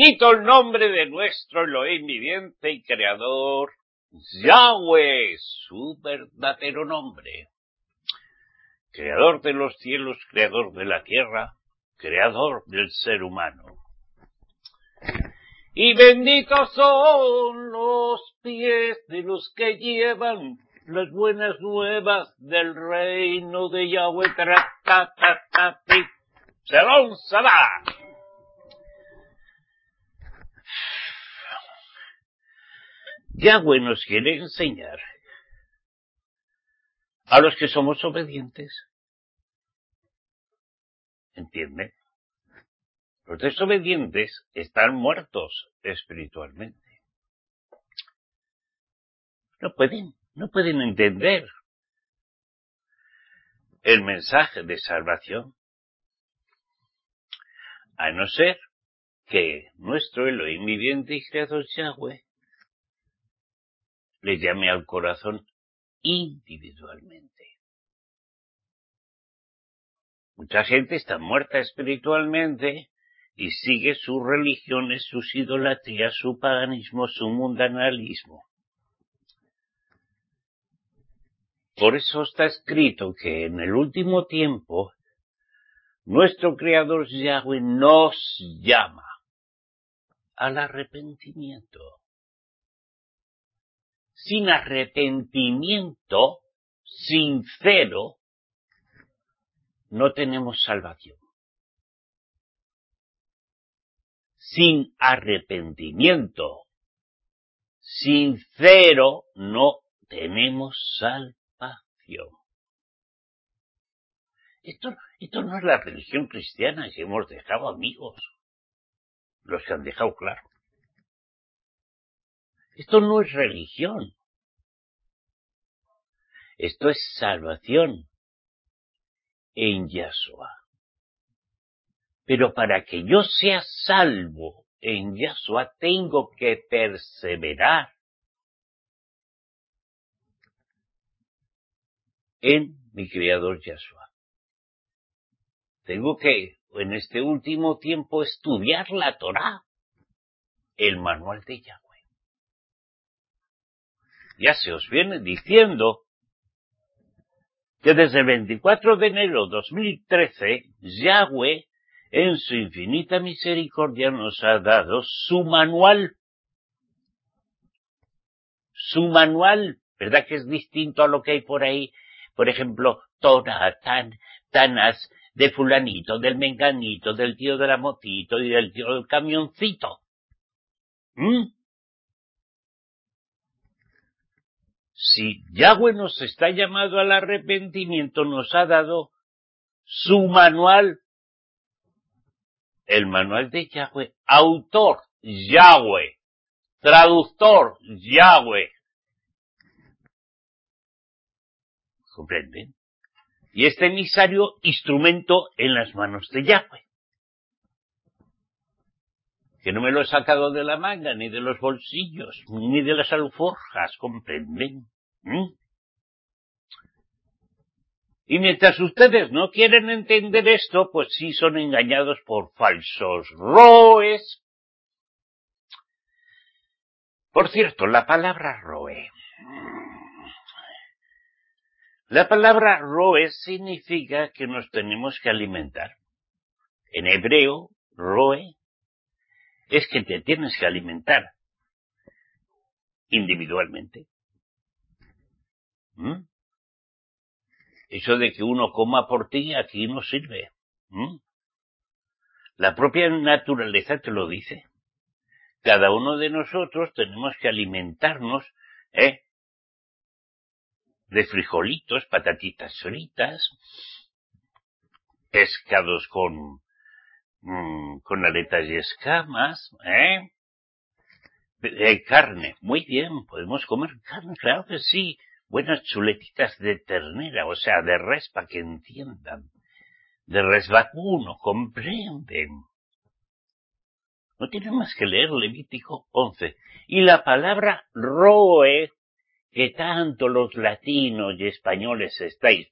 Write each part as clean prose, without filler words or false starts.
Bendito el nombre de nuestro Elohim viviente y creador, Yahweh, su verdadero nombre. Creador de los cielos, creador de la tierra, creador del ser humano. Y benditos son los pies de los que llevan las buenas nuevas del reino de Yahweh. Shalom Salah. Yahweh nos quiere enseñar a los que somos obedientes. ¿Entienden? Los desobedientes están muertos espiritualmente. No pueden entender el mensaje de salvación, a no ser que nuestro Elohim viviente y creador Yahweh le llame al corazón individualmente. Mucha gente está muerta espiritualmente y sigue sus religiones, sus idolatrías, su paganismo, su mundanalismo. Por eso está escrito que en el último tiempo nuestro Creador Yahweh nos llama al arrepentimiento. Sin arrepentimiento sincero no tenemos salvación. Sin arrepentimiento sincero no tenemos salvación. Esto no es la religión cristiana que hemos dejado, amigos. Los que han dejado claro. Esto no es religión. Esto es salvación en Yahshua. Pero para que yo sea salvo en Yahshua tengo que perseverar en mi Creador Yahshua. Tengo que, en este último tiempo, estudiar la Torá, el manual de Yahweh. Ya se os viene diciendo que desde el 24 de enero de 2013, Yahweh, en su infinita misericordia, nos ha dado su manual. Su manual, ¿verdad que es distinto a lo que hay por ahí? Por ejemplo, Torah, Tanás, de fulanito, del menganito, del tío de la motito y del tío del camioncito. Si Yahweh nos está llamando al arrepentimiento, nos ha dado su manual, el manual de Yahweh, autor Yahweh, traductor Yahweh. ¿Comprenden? Y este emisario, instrumento en las manos de Yahweh. Que no me lo he sacado de la manga, ni de los bolsillos, ni de las alforjas, ¿comprenden? Y mientras ustedes no quieren entender esto, pues sí son engañados por falsos roes. Por cierto, la palabra roe. La palabra roe significa que nos tenemos que alimentar. En hebreo, roe es que te tienes que alimentar individualmente. Eso de que uno coma por ti aquí no sirve. La propia naturaleza te lo dice. Cada uno de nosotros tenemos que alimentarnos de frijolitos, patatitas fritas, pescados con aletas y escamas, carne. Muy bien, podemos comer carne, claro que sí. Buenas chuletitas de ternera, o sea, de res, para que entiendan. De res vacuno, comprenden. No tienen más que leer Levítico 11. Y la palabra roe, que tanto los latinos y españoles estáis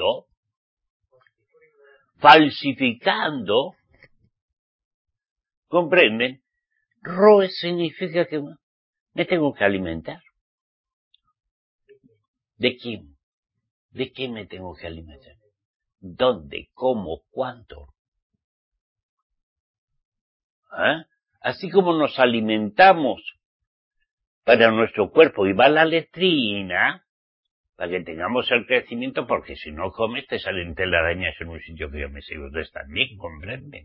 falsificando, ¿Comprenden? Roe significa que me tengo que alimentar. ¿De quién? ¿De qué me tengo que alimentar? ¿Dónde? ¿Cómo? ¿Cuánto? ¿Ah? Así como nos alimentamos para nuestro cuerpo y va la letrina, para que tengamos el crecimiento, porque si no comes te salen telarañas en un sitio que yo me sé dónde están bien, ¿comprenden?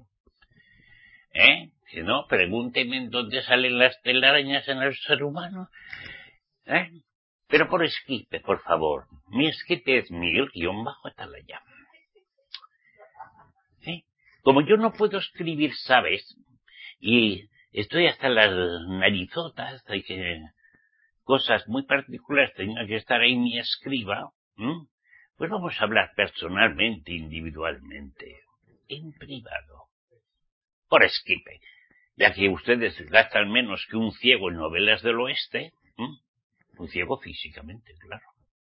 Si no, pregúnteme en dónde salen las telarañas en el ser humano. Pero por escribe, por favor. Mi escribe es Miguel-Atalaya. Como yo no puedo escribir, ¿sabes? Y estoy hasta las narizotas de que cosas muy particulares tenga que estar ahí mi escriba, pues vamos a hablar personalmente, individualmente, en privado, por escribe. Ya que ustedes gastan menos que un ciego en novelas del oeste, un ciego físicamente, claro.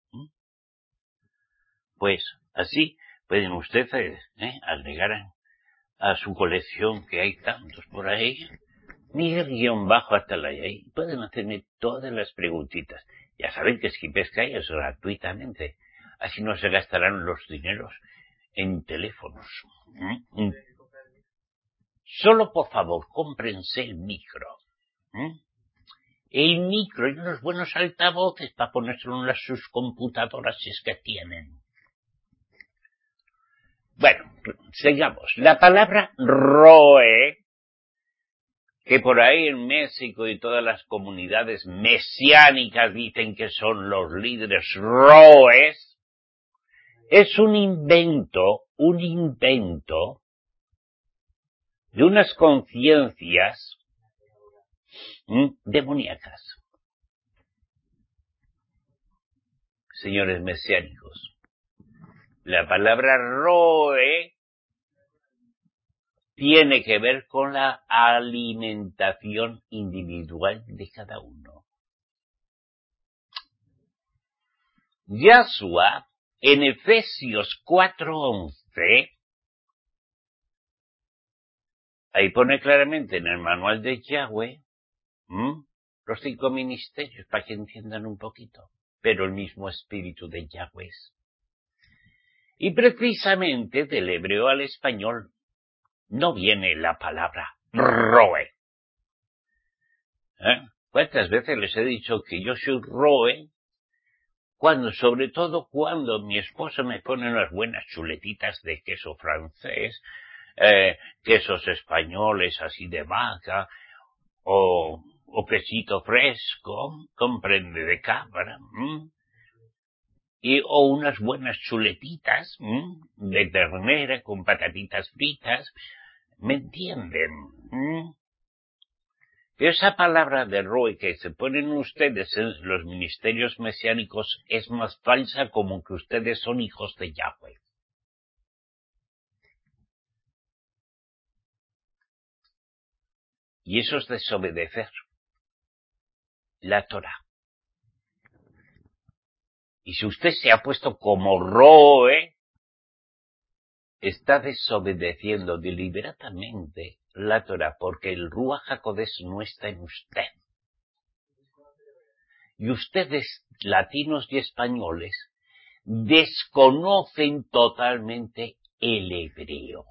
Pues así pueden ustedes agregar a su colección, que hay tantos por ahí, Miguel-Atalaya, y pueden hacerme todas las preguntitas. Ya saben que Skipesky es gratuitamente, así no se gastarán los dineros en teléfonos. Solo, por favor, cómprense el micro. El micro y unos buenos altavoces para ponérselo en sus computadoras si es que tienen. Bueno, sigamos. La palabra ROE, que por ahí en México y todas las comunidades mesiánicas dicen que son los líderes ROEs, es un invento de unas conciencias demoníacas. Señores mesiánicos, la palabra ROE tiene que ver con la alimentación individual de cada uno. Yahshua, en Efesios 4:11, ahí pone claramente en el manual de Yahweh, los 5 ministerios, para que entiendan un poquito, pero el mismo espíritu de Yahweh. Y precisamente del hebreo al español no viene la palabra roe. ¿Cuántas veces les he dicho que yo soy roe? Sobre todo cuando mi esposa me pone unas buenas chuletitas de queso francés, quesos españoles así de vaca, o quesito fresco, comprende, de cabra, o unas buenas chuletitas de ternera con patatitas fritas, ¿me entienden? Esa palabra de roe que se ponen ustedes en los ministerios mesiánicos es más falsa, como que ustedes son hijos de Yahweh. Y eso es desobedecer la Torah. Y si usted se ha puesto como roe, está desobedeciendo deliberadamente la Torah, porque el Ruach HaKodesh no está en usted. Y ustedes, latinos y españoles, desconocen totalmente el hebreo.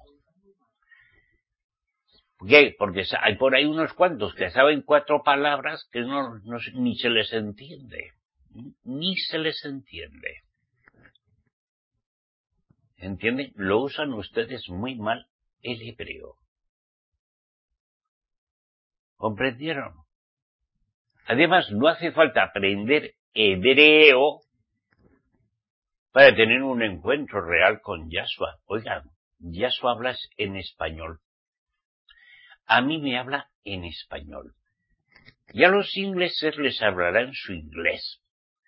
¿Por qué? Porque hay por ahí unos cuantos que saben 4 palabras que ni se les entiende. Ni se les entiende. ¿Entienden? Lo usan ustedes muy mal el hebreo. ¿Comprendieron? Además, no hace falta aprender hebreo para tener un encuentro real con Yahshua. Oigan, Yahshua habla en español. A mí me habla en español. Y a los ingleses les hablará en su inglés.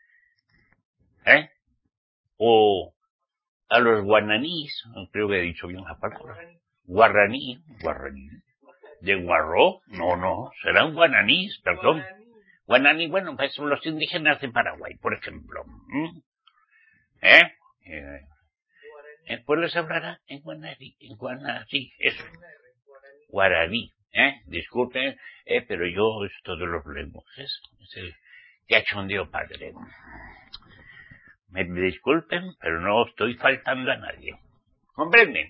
O a los guananís, creo que he dicho bien la palabra. Guaraní. ¿De guarró? No, serán guananís, perdón. Guananí, bueno, pues son los indígenas de Paraguay, por ejemplo. Pues les hablará en guananí, eso. Guaraní. Disculpen, pero yo esto de los lenguajes es el cachondeo padre. Me disculpen, pero no estoy faltando a nadie. ¿Comprenden?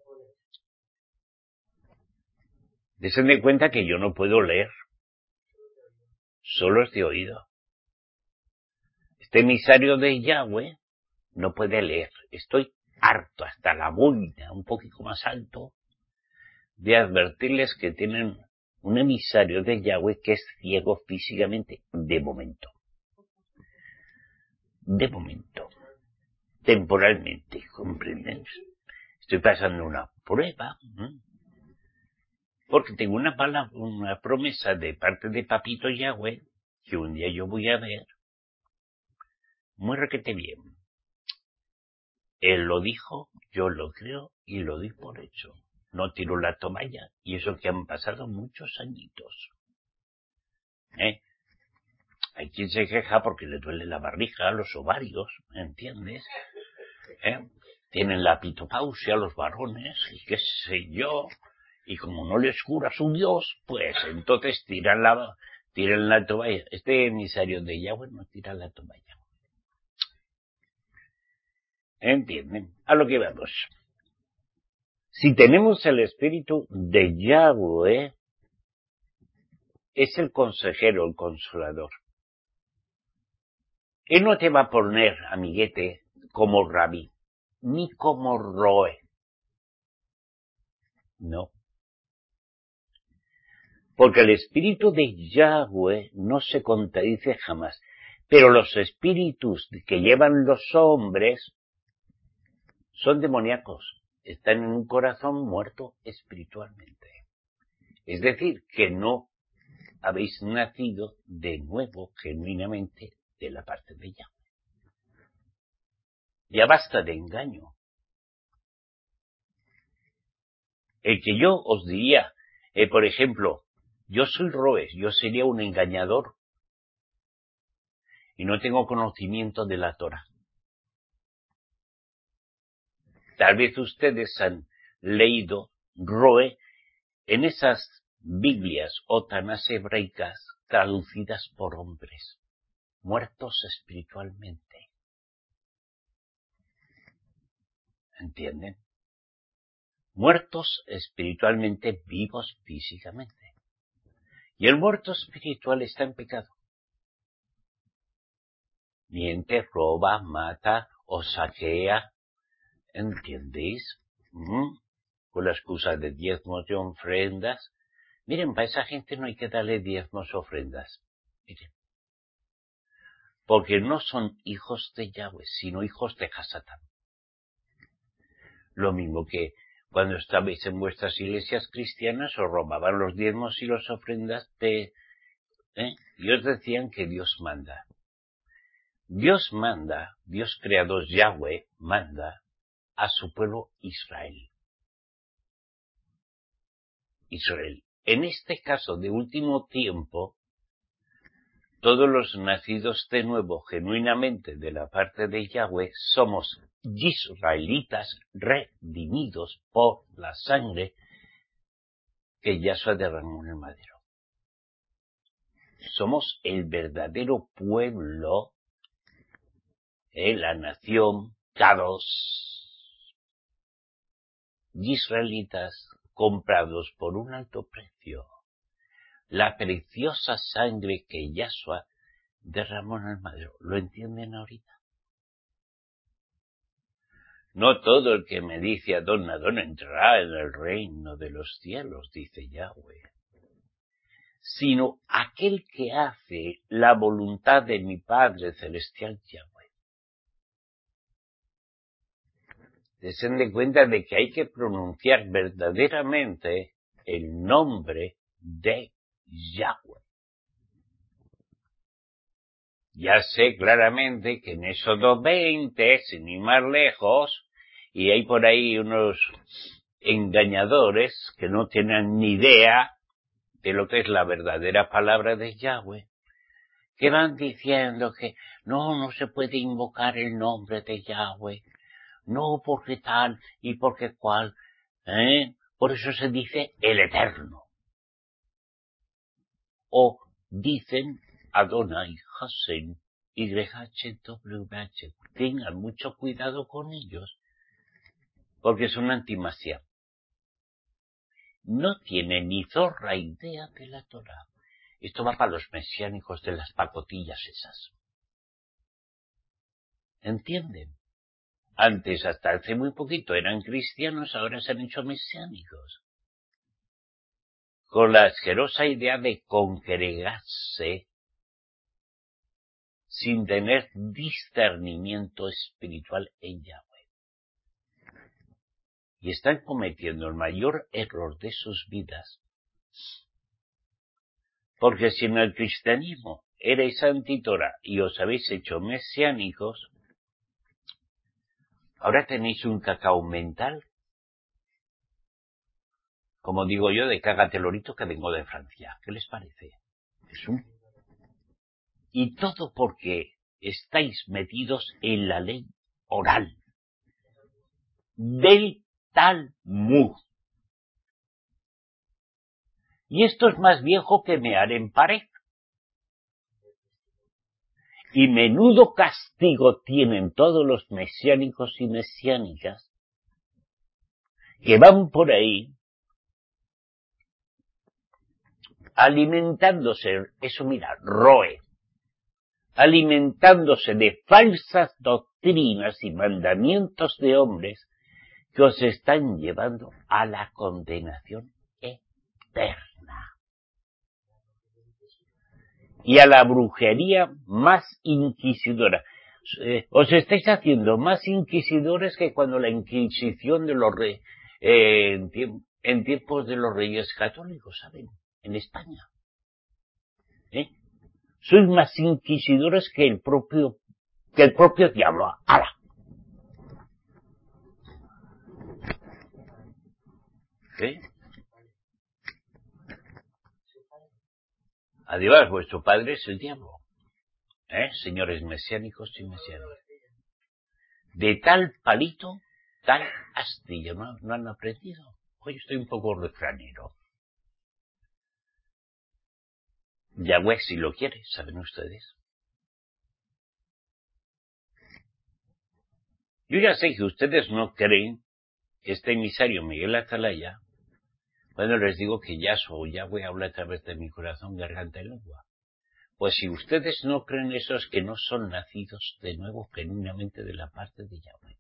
Desen de cuenta que yo no puedo leer. Solo es de oído. Este emisario de Yahweh no puede leer. Estoy harto, hasta la boina, un poquito más alto, de advertirles que tienen un emisario de Yahweh que es ciego físicamente, de momento. De momento. Temporalmente, ¿comprenden? Estoy pasando una prueba, porque tengo una promesa de parte de Papito Yahweh, que un día yo voy a ver, muy requete bien. Él lo dijo, yo lo creo y lo doy por hecho. No tiro la toalla, y eso que han pasado muchos añitos. Hay quien se queja porque le duele la barriga, los ovarios, ¿entiendes? Tienen la pitopausia los varones, y qué sé yo, y como no les cura su Dios, pues entonces tiran la toalla. Este emisario de Yahweh no tira la toalla. ¿Entienden? A lo que vamos. Si tenemos el espíritu de Yahweh, es el consejero, el consolador. Él no te va a poner, amiguete, como rabí, ni como roe. No. Porque el espíritu de Yahweh no se contradice jamás. Pero los espíritus que llevan los hombres son demoníacos. Están en un corazón muerto espiritualmente. Es decir, que no habéis nacido de nuevo, genuinamente, de la parte de Yahweh. Ya basta de engaño. El que yo os diría, por ejemplo, yo soy Roes, yo sería un engañador y no tengo conocimiento de la Torah. Tal vez ustedes han leído Roe en esas Biblias o Tanás hebraicas traducidas por hombres, muertos espiritualmente. ¿Entienden? Muertos espiritualmente, vivos físicamente. Y el muerto espiritual está en pecado. Miente, roba, mata o saquea. ¿Entendéis? Con la excusa de diezmos y ofrendas. Miren, para esa gente no hay que darle diezmos o ofrendas. Miren. Porque no son hijos de Yahweh, sino hijos de Hasatán. Lo mismo que cuando estabais en vuestras iglesias cristianas os robaban los diezmos y las ofrendas y os decían que Dios manda. Dios manda, Dios creador Yahweh manda a su pueblo Israel. Israel. En este caso de último tiempo, todos los nacidos de nuevo genuinamente de la parte de Yahweh somos israelitas redimidos por la sangre que Yahshua derramó en el madero. Somos el verdadero pueblo, la nación, Kados, israelitas comprados por un alto precio. La preciosa sangre que Yahshua derramó en el madero. ¿Lo entienden ahorita? No todo el que me dice Adón entrará en el reino de los cielos, dice Yahweh, sino aquel que hace la voluntad de mi Padre Celestial Yahweh. Desen de cuenta de que hay que pronunciar verdaderamente el nombre de Yahweh. Ya sé claramente que en Éxodo 20, sin ir más lejos, y hay por ahí unos engañadores que no tienen ni idea de lo que es la verdadera palabra de Yahweh, que van diciendo que no se puede invocar el nombre de Yahweh, no porque tal y porque cual, por eso se dice el Eterno. o dicen Adonai Hashem YHWH. Tengan mucho cuidado con ellos, porque son anti-Mashiach. No tienen ni zorra idea de la Torá. Esto va para los mesiánicos de las pacotillas esas. ¿Entienden? Antes, hasta hace muy poquito, eran cristianos, ahora se han hecho mesiánicos. Con la asquerosa idea de congregarse sin tener discernimiento espiritual en Yahweh. Y están cometiendo el mayor error de sus vidas. Porque si en el cristianismo erais antitora y os habéis hecho mesiánicos, ahora tenéis un cacao mental, como digo yo, de cagatelorito que vengo de Francia. ¿Qué les parece? Y todo porque estáis metidos en la ley oral del Talmud. Y esto es más viejo que mear en pared. Y menudo castigo tienen todos los mesiánicos y mesiánicas que van por ahí alimentándose, eso mira, roe, alimentándose de falsas doctrinas y mandamientos de hombres que os están llevando a la condenación eterna y a la brujería más inquisidora. Os estáis haciendo más inquisidores que cuando la Inquisición de los en tiempos de los reyes católicos, ¿saben? En España. Sois más inquisidores que el propio diablo. ¡Hala! Adiós, vuestro padre es el diablo. Señores mesiánicos y mesiánicos. De tal palito, tal astilla. ¿No han aprendido? Hoy estoy un poco refranero. Yahweh si lo quiere, ¿saben ustedes? Yo ya sé que ustedes no creen que este emisario Miguel Atalaya, cuando les digo que Yahshua o Yahweh habla a través de mi corazón, garganta y lengua. Pues si ustedes no creen eso, es que no son nacidos de nuevo genuinamente de la parte de Yahweh.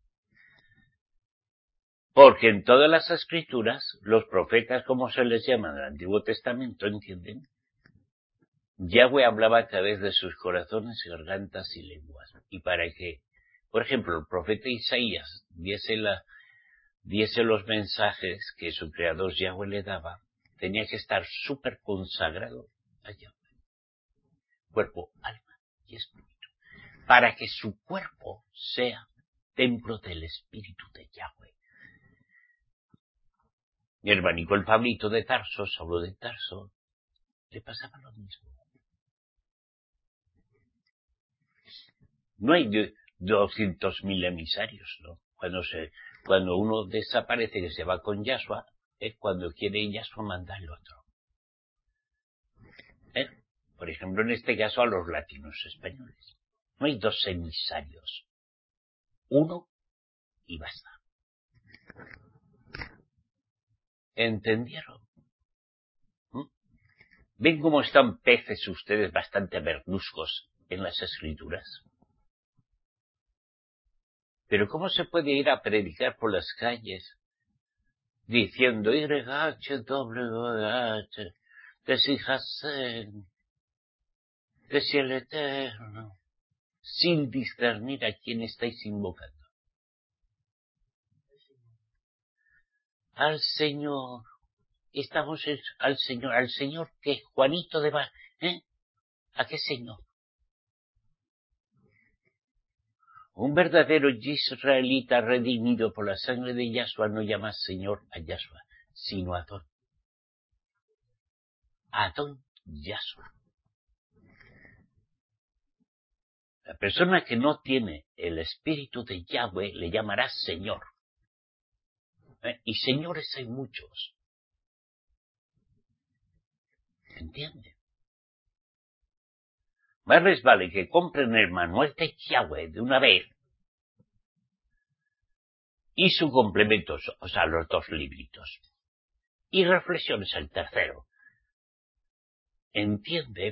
Porque en todas las escrituras, los profetas, como se les llama en el Antiguo Testamento, ¿entienden? Yahweh hablaba a través de sus corazones, gargantas y lenguas. Y para que, por ejemplo, el profeta Isaías diese los mensajes que su creador Yahweh le daba, tenía que estar súper consagrado a Yahweh. Cuerpo, alma y espíritu. Para que su cuerpo sea templo del espíritu de Yahweh. Mi hermanico el Pablito de Tarso, Saulo de Tarso, le pasaba lo mismo. No hay 200.000 emisarios, ¿no? Cuando uno desaparece, que se va con Yahshua, es cuando quiere Yahshua mandar al otro. Por ejemplo, en este caso a los latinos españoles. No hay 2 emisarios. Uno y basta. ¿Entendieron? ¿Ven cómo están peces ustedes bastante verduzcos en las escrituras? Pero ¿cómo se puede ir a predicar por las calles diciendo YHWH, que si Hashem, que si el Eterno, sin discernir a quién estáis invocando? Al Señor. Estamos al Señor que Juanito de Bar, ¿a qué Señor? Un verdadero israelita redimido por la sangre de Yahshua no llama Señor a Yahshua, sino a Adón. Adón Yahshua. La persona que no tiene el espíritu de Yahweh le llamará Señor. Y señores hay muchos. ¿Entiende? Más les vale que compren el manual de Yahweh de una vez y su complemento, o sea, los 2 libritos. Y reflexiones el tercero. ¿Entienden?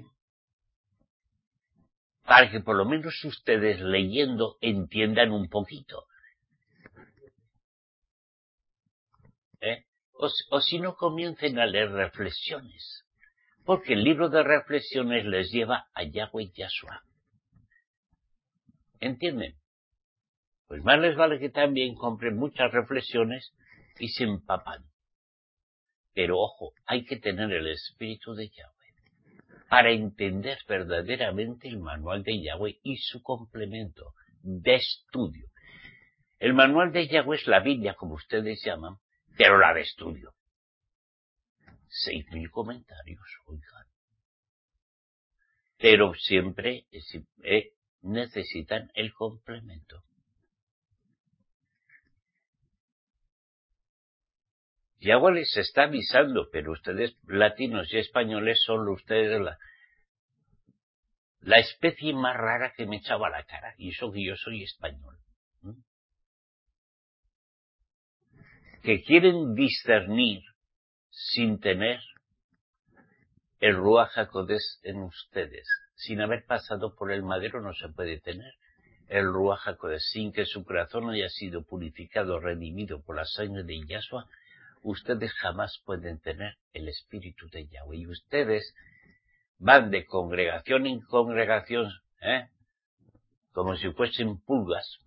Para que por lo menos ustedes leyendo entiendan un poquito. O si no, comiencen a leer reflexiones. Porque el libro de reflexiones les lleva a Yahweh y Yahshua. ¿Entienden? Pues más les vale que también compren muchas reflexiones y se empapan. Pero ojo, hay que tener el espíritu de Yahweh para entender verdaderamente el manual de Yahweh y su complemento de estudio. El manual de Yahweh es la Biblia, como ustedes llaman, pero la de estudio. 6.000 comentarios, oigan. Pero siempre necesitan el complemento. Yahweh les está avisando, pero ustedes, latinos y españoles, son ustedes la especie más rara que me echaba la cara, y eso que yo soy español. Que quieren discernir sin tener el Ruach HaKodesh en ustedes. Sin haber pasado por el madero no se puede tener el Ruach HaKodesh. Sin que su corazón haya sido purificado, redimido por la sangre de Yahshua, ustedes jamás pueden tener el espíritu de Yahweh. Y ustedes van de congregación en congregación, como si fuesen pulgas,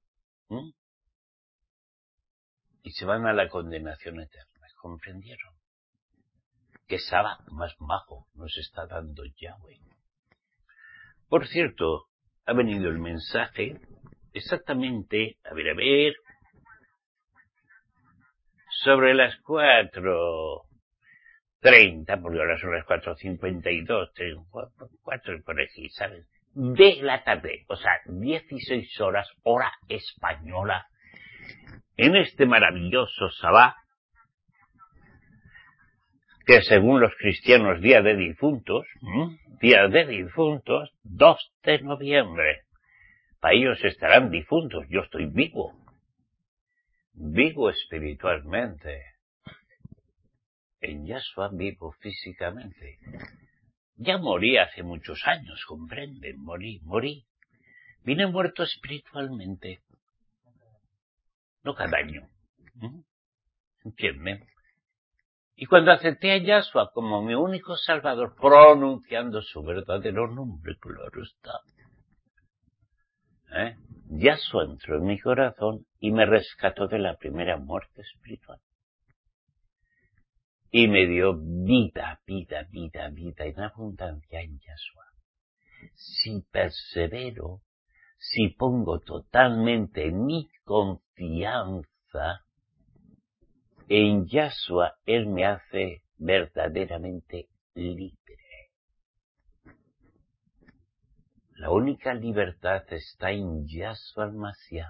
y se van a la condenación eterna. ¿Comprendieron? Que Saba más majo nos está dando Yahweh. Por cierto, ha venido el mensaje exactamente, a ver, sobre las 4:30, porque ahora son las 4:52, 4 por aquí, ¿sabes? De la tarde, o sea, 16 horas, hora española, en este maravilloso Sabá, que según los cristianos, día de difuntos, 2 de noviembre. Para ellos estarán difuntos, yo estoy vivo espiritualmente. En Yahshua vivo físicamente. Ya morí hace muchos años, comprenden, morí. Vine muerto espiritualmente. No cada año. ¿Entienden? Y cuando acepté a Yahshua como mi único salvador, pronunciando su verdadero nombre, claro está, Yahshua entró en mi corazón y me rescató de la primera muerte espiritual. Y me dio vida en abundancia en Yahshua. Si persevero, si pongo totalmente mi confianza en Yahshua, Él me hace verdaderamente libre. La única libertad está en Yahshua al-Mashiach.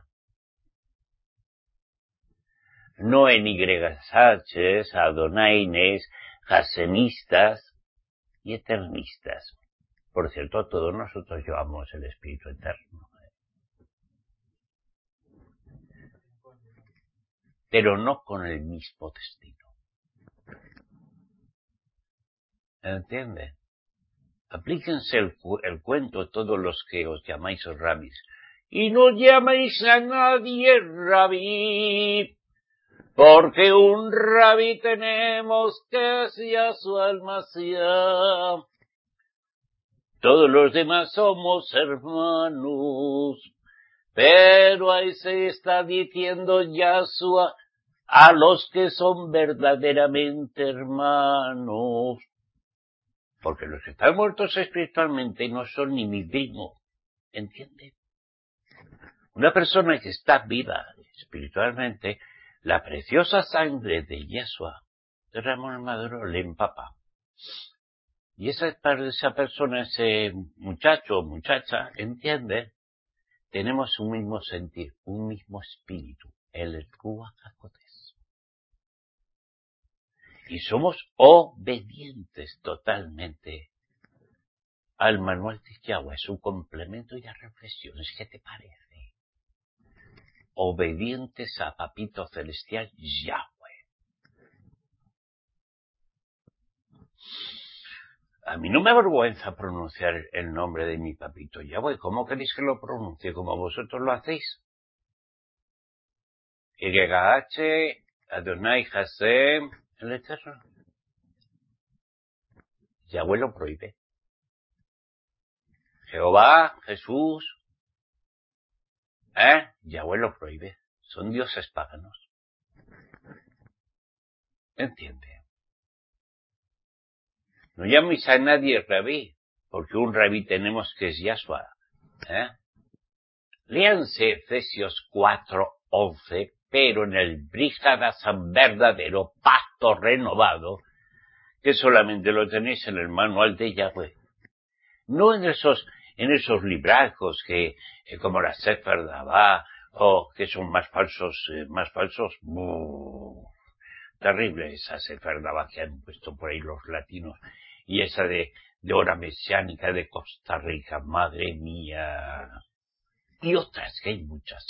No en YHs, Adonaines, Jasemistas y Eternistas. Por cierto, todos nosotros llevamos el Espíritu Eterno. Pero no con el mismo destino. ¿Entienden? Aplíquense el cuento todos los que os llamáis rabis. Y no llamáis a nadie rabí, porque un rabí tenemos que es Yahshua al-Mashiach. Todos los demás somos hermanos, pero ahí se está diciendo Yahshua a los que son verdaderamente hermanos. Porque los que están muertos espiritualmente no son ni mi primo, ¿entiende? Una persona que está viva espiritualmente, la preciosa sangre de Yahshua, de Ramón Maduro, le empapa. Y esa persona, ese muchacho o muchacha, entiende, tenemos un mismo sentir, un mismo espíritu, el Ruach HaKodesh. Y somos obedientes totalmente al manual de Yahweh, su complemento y las reflexiones. ¿Qué te parece? Obedientes a Papito Celestial Yahweh. A mí no me avergüenza pronunciar el nombre de mi Papito Yahweh. ¿Cómo queréis que lo pronuncie? ¿Como vosotros lo hacéis? YH, Adonai Hashem, el Eterno. Yahweh lo prohíbe. Jehová, Jesús, Yahweh lo prohíbe. Son dioses paganos. ¿Entiende? No llaméis a nadie rabí, porque un rabí tenemos que es Yahshua. Léanse Efesios 4:11, pero en el Brit Hadashah verdadero, pacto renovado, que solamente lo tenéis en el manual de Yahweh. No en esos libracos que, como la Sefer Davá, o que son más falsos. Terrible esa Sefer Davá que han puesto por ahí los latinos. Y esa de hora mesiánica de Costa Rica, madre mía. Y otras, que hay muchas,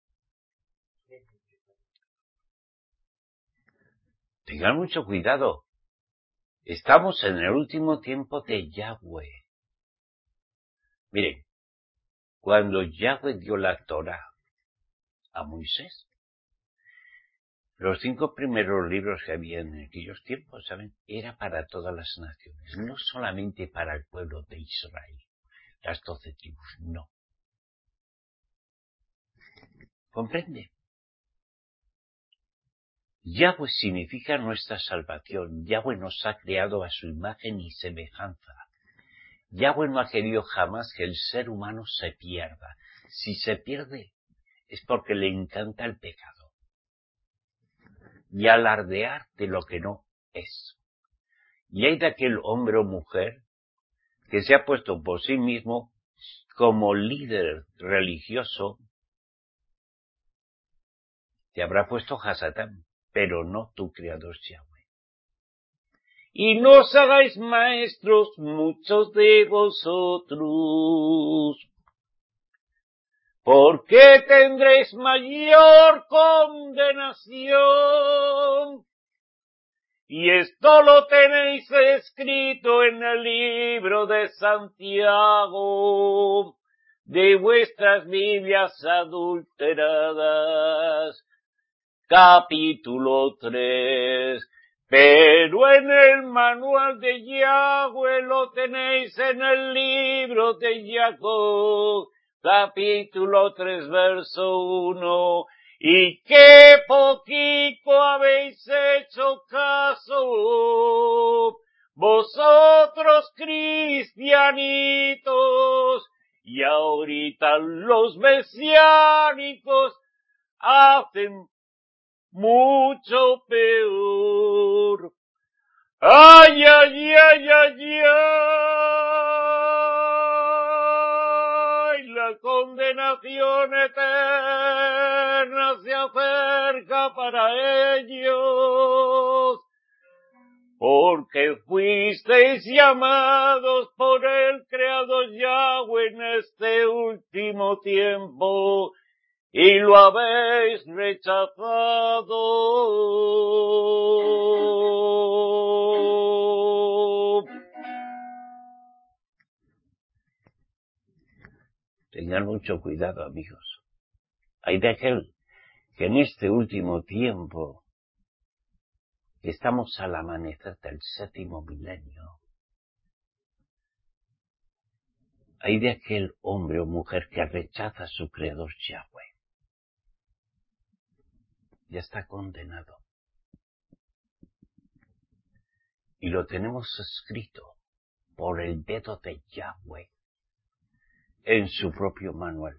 Tengan mucho cuidado. Estamos en el último tiempo de Yahweh. Miren, cuando Yahweh dio la Torá a Moisés, los 5 primeros libros que había en aquellos tiempos, ¿saben? Era para todas las naciones, no solamente para el pueblo de Israel, las 12 tribus, no. ¿Comprende? Yahweh significa nuestra salvación. Yahweh nos ha creado a su imagen y semejanza. Yahweh no ha querido jamás que el ser humano se pierda. Si se pierde, es porque le encanta el pecado. Y alardear de lo que no es. Y hay de aquel hombre o mujer que se ha puesto por sí mismo como líder religioso. Te habrá puesto Hasatán, pero no tu creador Yahweh. Y no os hagáis maestros muchos de vosotros, porque tendréis mayor condenación. Y esto lo tenéis escrito en el libro de Santiago, de vuestras Biblias adulteradas, capítulo 3. Pero en el manual de Yahweh lo tenéis en el libro de Jacob, capítulo 3, verso 1. Y qué poquito habéis hecho caso, vosotros cristianitos, y ahorita los mesiánicos hacen mucho peor. ¡Ay, ay, ay, ay, ay! La condenación eterna se acerca para ellos, porque fuisteis llamados por el Creador Yahweh en este último tiempo, y lo habéis rechazado. Tengan mucho cuidado, amigos. Hay de aquel que en este último tiempo, que estamos al amanecer del 7º milenio, hay de aquel hombre o mujer que rechaza a su creador Yahweh. Ya está condenado. Y lo tenemos escrito por el dedo de Yahweh en su propio manual,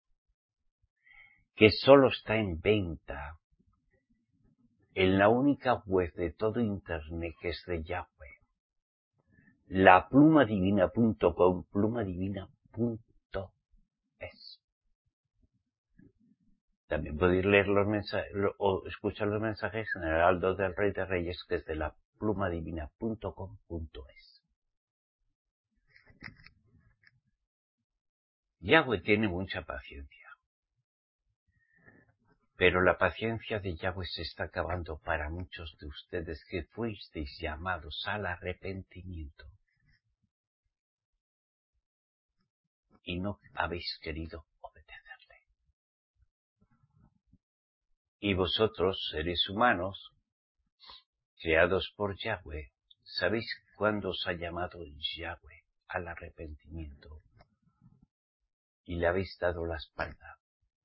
que solo está en venta en la única web de todo Internet que es de Yahweh, laplumadivina.com, plumadivina.es. También podéis leer los mensajes o escuchar los mensajes en el Heraldo del Rey de Reyes, que es de la plumadivina.com.es. Yahweh tiene mucha paciencia, pero la paciencia de Yahweh se está acabando para muchos de ustedes que fuisteis llamados al arrepentimiento y no habéis querido obedecerle. Y vosotros, seres humanos, creados por Yahweh, ¿sabéis cuándo os ha llamado Yahweh al arrepentimiento? Y le habéis dado la espalda.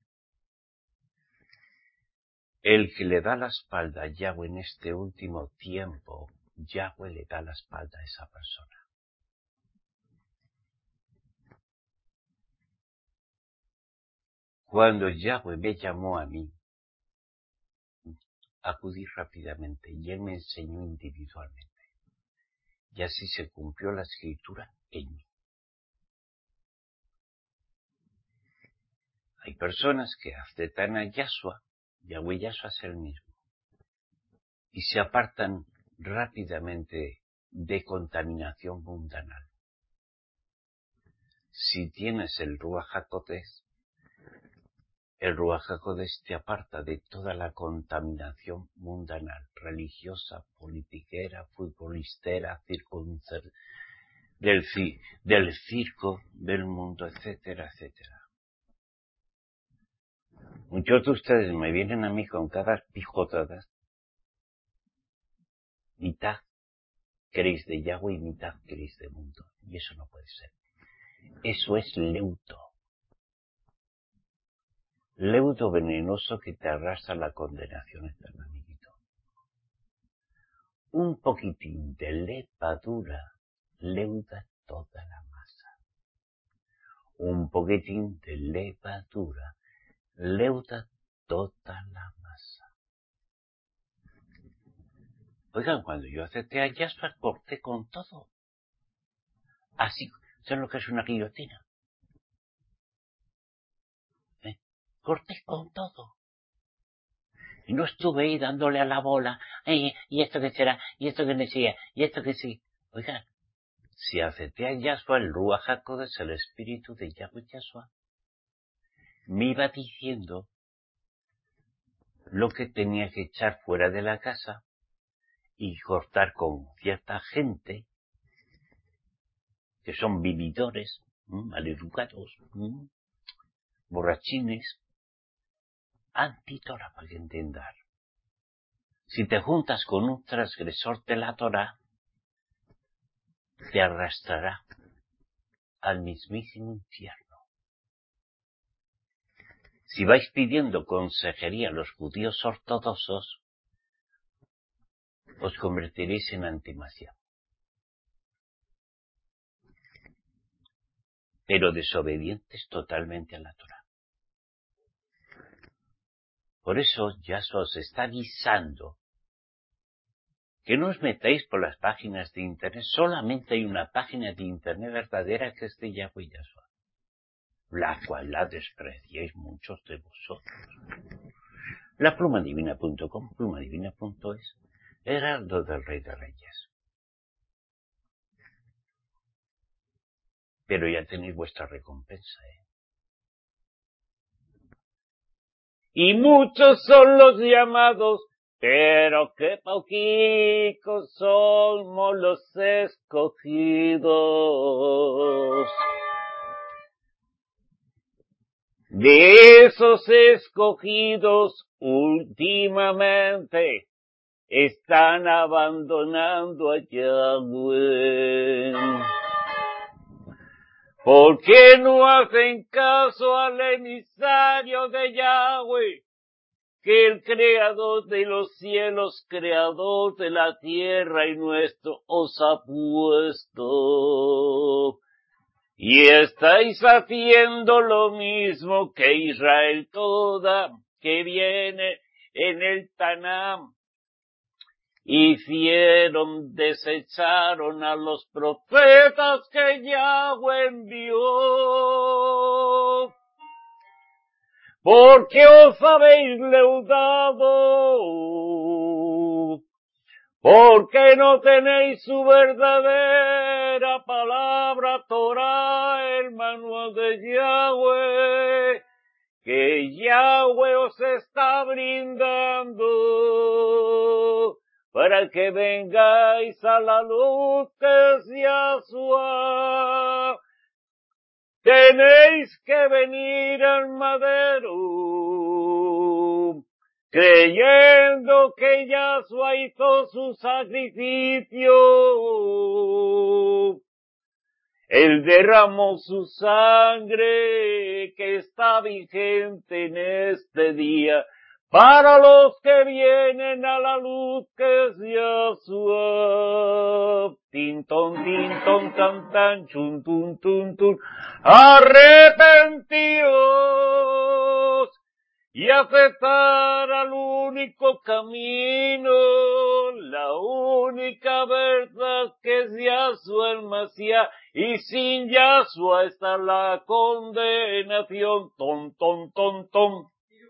El que le da la espalda a Yahweh en este último tiempo, Yahweh le da la espalda a esa persona. Cuando Yahweh me llamó a mí, acudí rápidamente y Él me enseñó individualmente. Y así se cumplió la escritura en mí. Hay personas que aceptan a Yahshua, Yahweh Yahshua es el mismo, y se apartan rápidamente de contaminación mundanal. Si tienes el Ruach HaKodesh, el Ruach HaKodesh te aparta de toda la contaminación mundanal, religiosa, politiquera, futbolistera, del circo, del mundo, etcétera, etcétera. Muchos de ustedes me vienen a mí con cada pijotada. Mitad queréis de Yahweh y mitad queréis de mundo. Y eso no puede ser. Eso es leudo. Leudo venenoso que te arrastra a la condenación eterna, amiguito. Un poquitín de levadura leuda toda la masa. Un poquitín de levadura leuda toda la masa. Oigan, cuando yo acepté a Yahshua, corté con todo. Así, ¿saben lo que es una guillotina? Corté con todo. Y no estuve ahí dándole a la bola, y esto que será, y esto que decía, y esto que sí. Oigan, si acepté a Yahshua, el Ruach HaKodesh, el espíritu de Yahweh Yahshua, me iba diciendo lo que tenía que echar fuera de la casa y cortar con cierta gente que son vividores, maleducados, borrachines, anti-Torah, para que entendan. Si te juntas con un transgresor de la Torah, te arrastrará al mismísimo infierno. Si vais pidiendo consejería a los judíos ortodoxos, os convertiréis en antimasiá. Pero desobedientes totalmente a la Torah. Por eso Yahshua os está avisando que no os metáis por las páginas de internet. Solamente hay una página de internet verdadera que es de Yahweh Yahshua, la cual la despreciáis muchos de vosotros. La plumadivina.com, plumadivina.es, heraldo del Rey de Reyes. Pero ya tenéis vuestra recompensa, Y muchos son los llamados, pero qué poquitos somos los escogidos. De esos escogidos, últimamente, están abandonando a Yahweh. ¿Por qué no hacen caso al emisario de Yahweh, que el creador de los cielos, creador de la tierra y nuestro, os ha puesto? Y estáis haciendo lo mismo que Israel toda, que viene en el Tanam. Desecharon a los profetas que Yahweh envió. ¿Por qué os habéis leudado? ¿Por qué no tenéis su verdadera palabra Torah, el manual de Yahweh? Que Yahweh os está brindando para que vengáis a la luz que es Yahshua. Tenéis que venir al madero, creyendo que Yahshua hizo su sacrificio. Él derramó su sangre que está vigente en este día para los que vienen a la luz que es Yahshua. Tintón, tintón, tan, tan, chun, tun, tun, tun. Arrepentíos y aceptar al único camino, la única verdad que es Yahshua el Mashiach, y sin Yahshua está la condenación. Ton, ton, ton, ton.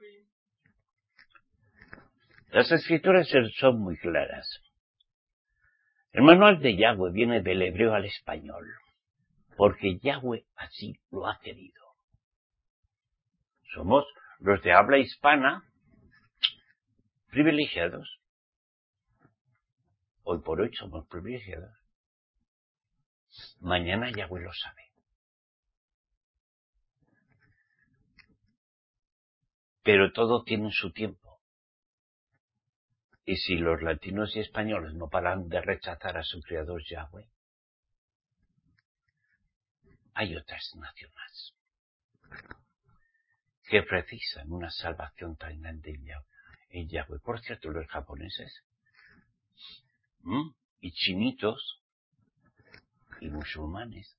Las escrituras son muy claras. El manual de Yahweh viene del hebreo al español, porque Yahweh así lo ha querido. Somos los de habla hispana privilegiados. Hoy por hoy somos privilegiados. Mañana Yahweh lo sabe. Pero todo tiene su tiempo. Y si los latinos y españoles no paran de rechazar a su Creador Yahweh, hay otras naciones que precisan una salvación tan grande en Yahweh. Por cierto, los japoneses y chinitos y musulmanes,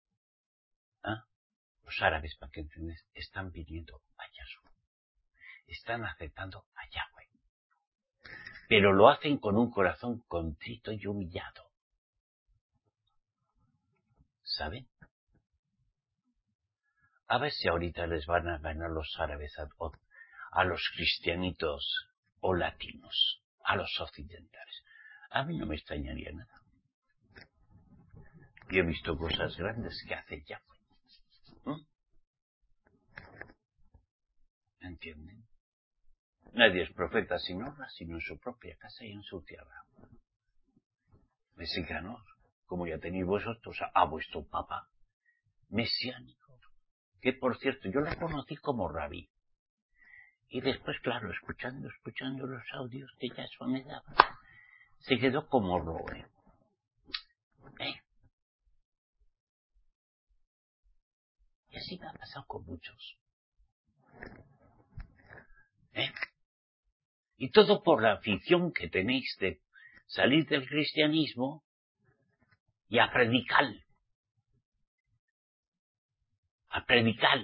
los árabes, para que entiendas, están viniendo a Yahshua. Están aceptando a Yahweh. Pero lo hacen con un corazón contrito y humillado. ¿Saben? A ver si ahorita les van a ganar los árabes a los cristianitos o latinos, a los occidentales. A mí no me extrañaría nada. Yo he visto cosas grandes que hace Yahweh. ¿Entienden? Nadie es profeta sin honra, sino en su propia casa y en su tierra. Mexicanos, como ya tenéis vosotros a vuestro papa mesiánico, que por cierto yo lo conocí como rabí. Y después, claro, escuchando los audios que Yahshua me daba, se quedó como roe. Y así me ha pasado con muchos. Y todo por la afición que tenéis de salir del cristianismo y a predicar. A predicar.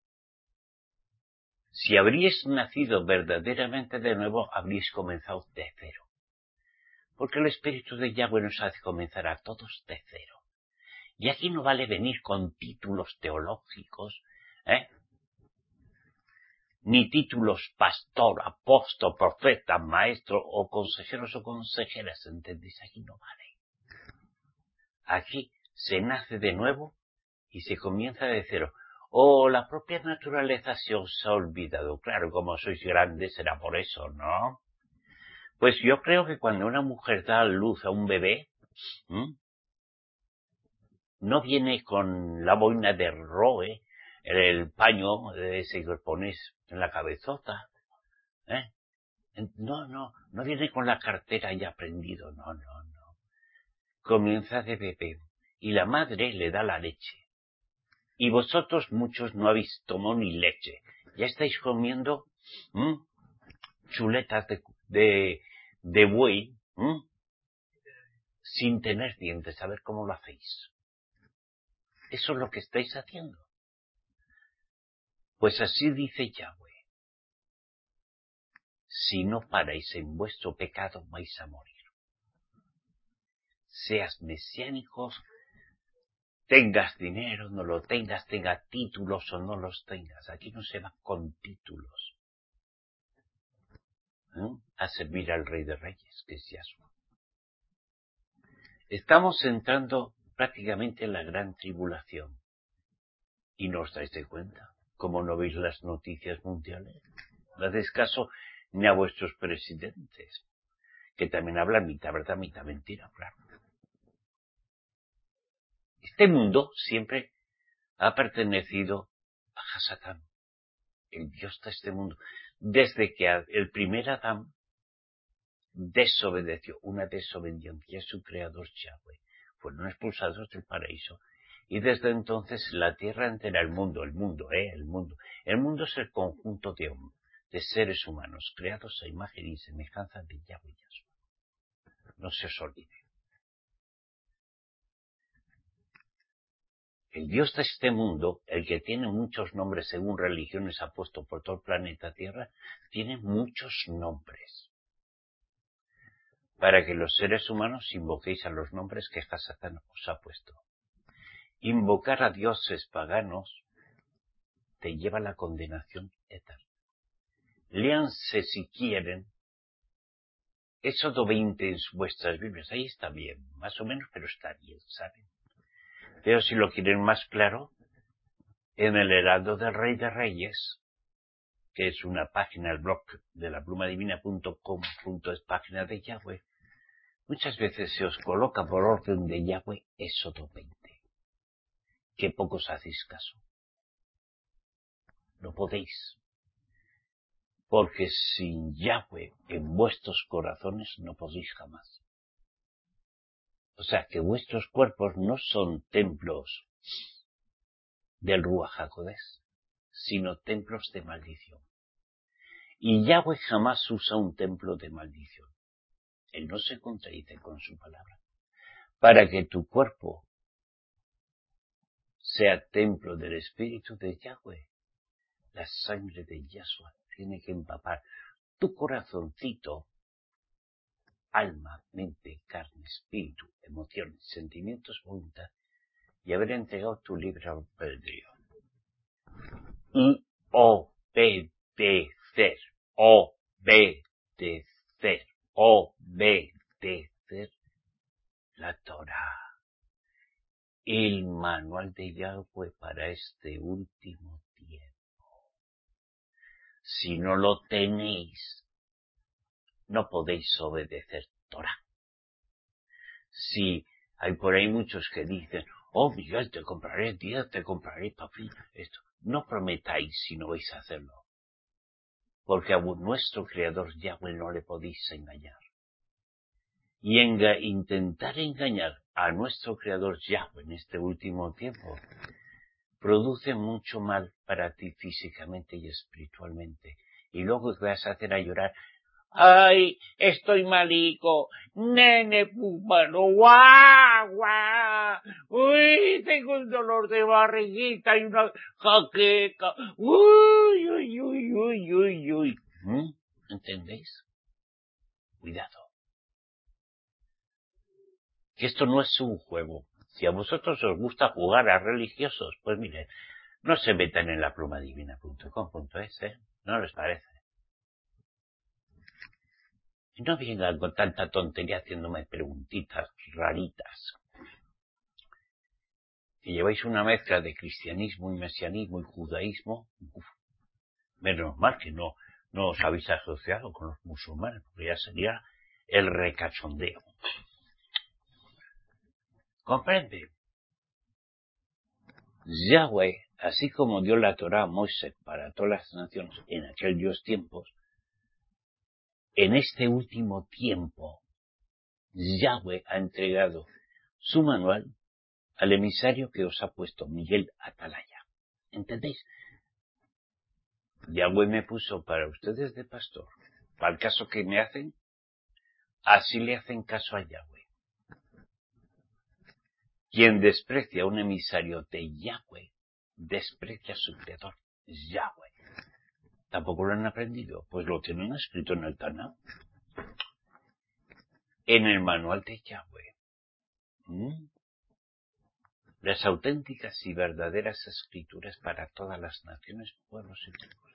Si habríais nacido verdaderamente de nuevo, habríais comenzado de cero. Porque el Espíritu de Yahweh nos hace comenzar a todos de cero. Y aquí no vale venir con títulos teológicos, ni títulos pastor, apóstol, profeta, maestro, o consejeros o consejeras, ¿entendéis? Aquí no vale. Aquí se nace de nuevo y se comienza de cero. La propia naturaleza se os ha olvidado. Claro, como sois grandes será por eso, ¿no? Pues yo creo que cuando una mujer da a luz a un bebé, no viene con la boina de roe, el paño ese que os ponéis en la cabezota, No viene con la cartera ya prendido, no. Comienza de bebé y la madre le da la leche. Y vosotros muchos no habéis tomado ni leche. Ya estáis comiendo chuletas de buey sin tener dientes. A ver cómo lo hacéis. Eso es lo que estáis haciendo. Pues así dice Yahweh. Si no paráis en vuestro pecado, vais a morir. Seas mesiánicos, tengas dinero, no lo tengas, tenga títulos o no los tengas. Aquí no se va con títulos. A servir al Rey de Reyes, que es Yahshua. Estamos entrando prácticamente en la gran tribulación. ¿Y no os dais de cuenta? ¿Cómo no veis las noticias mundiales? No hacéis caso ni a vuestros presidentes, que también hablan mitad verdad, mitad mentira, claro. Este mundo siempre ha pertenecido a Hasatán, el Dios de este mundo. Desde que el primer Adán desobedeció, una desobediencia a su creador Yahweh, fueron expulsados del paraíso. Y desde entonces la tierra entera, el mundo es el conjunto de seres humanos creados a imagen y semejanza de Yahweh Yahshua. No se os olvide. El Dios de este mundo, el que tiene muchos nombres según religiones ha puesto por todo el planeta Tierra, tiene muchos nombres. Para que los seres humanos invoquéis a los nombres que Hasatán os ha puesto. Invocar a dioses paganos te lleva a la condenación eterna. Léanse si quieren Éxodo 20 en vuestras Biblias. Ahí está bien, más o menos, pero está bien, ¿saben? Pero si lo quieren más claro, en el Heraldo del Rey de Reyes, que es una página, el blog de laplumadivina.com, es página de Yahweh, muchas veces se os coloca por orden de Yahweh Éxodo 20. Que pocos hacéis caso. No podéis. Porque sin Yahweh en vuestros corazones no podéis jamás. O sea, que vuestros cuerpos no son templos del Ruach HaKodesh, sino templos de maldición. Y Yahweh jamás usa un templo de maldición. Él no se contradice con su palabra. Para que tu cuerpo sea templo del Espíritu de Yahweh, la sangre de Yahshua tiene que empapar tu corazoncito, alma, mente, carne, espíritu, emociones, sentimientos, voluntad, y haber entregado tu libre albedrío. Y obedecer la Torah, el manual de Yahweh para este último tiempo. Si no lo tenéis, no podéis obedecer Torah. Si hay por ahí muchos que dicen, oh Miguel, te compraré 10, te compraré papel, esto. No prometáis si no vais a hacerlo. Porque a nuestro Creador Yahweh no le podéis engañar. Y intentar engañar a nuestro Creador Yahweh en este último tiempo produce mucho mal para ti físicamente y espiritualmente. Y luego te vas a hacer a llorar. ¡Ay, estoy malico! ¡Nene púpano! ¡Guau, guau! ¡Uy, tengo un dolor de barriguita y una jaqueca! ¡Uy, uy, uy, uy, uy, uy! ¿Entendéis? Cuidado. Que esto no es un juego. Si a vosotros os gusta jugar a religiosos, pues mire, no se metan en laplumadivina.com.es, ¿no les parece? Y no vengan con tanta tontería haciéndome preguntitas raritas. Si lleváis una mezcla de cristianismo y mesianismo y judaísmo, menos mal que no os habéis asociado con los musulmanes, porque ya sería el recachondeo. ¿Comprende? Yahweh, así como dio la Torá a Moisés para todas las naciones en aquellos tiempos, en este último tiempo, Yahweh ha entregado su manual al emisario que os ha puesto, Miguel Atalaya. ¿Entendéis? Yahweh me puso para ustedes de pastor. Para el caso que me hacen, así le hacen caso a Yahweh. Quien desprecia a un emisario de Yahweh, desprecia a su creador, Yahweh. ¿Tampoco lo han aprendido? Pues lo tienen escrito en el Tanaj. En el manual de Yahweh. Las auténticas y verdaderas escrituras para todas las naciones, pueblos y tribus.